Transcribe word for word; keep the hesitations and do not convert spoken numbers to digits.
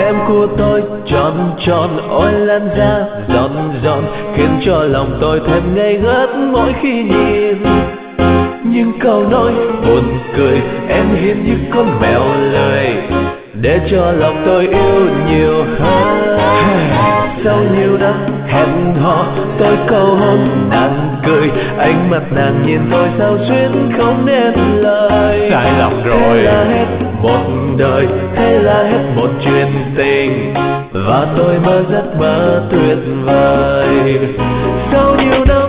em của tôi tròn tròn, ôi làn da giòn giòn, khiến cho lòng tôi thêm ngây ngất mỗi khi nhìn những câu nói buồn cười. Em hiền như con mèo lười, để cho lòng tôi yêu nhiều hơn. Sau nhiều năm hẹn hò, tôi cầu hôn nàng cười, ánh mắt nàng nhìn tôi sao xuyến không nên lời. Sai lòng rồi. Thế là hết một đời, thế là hết một chuyện tình, và tôi mơ giấc mơ tuyệt vời. Sau nhiều năm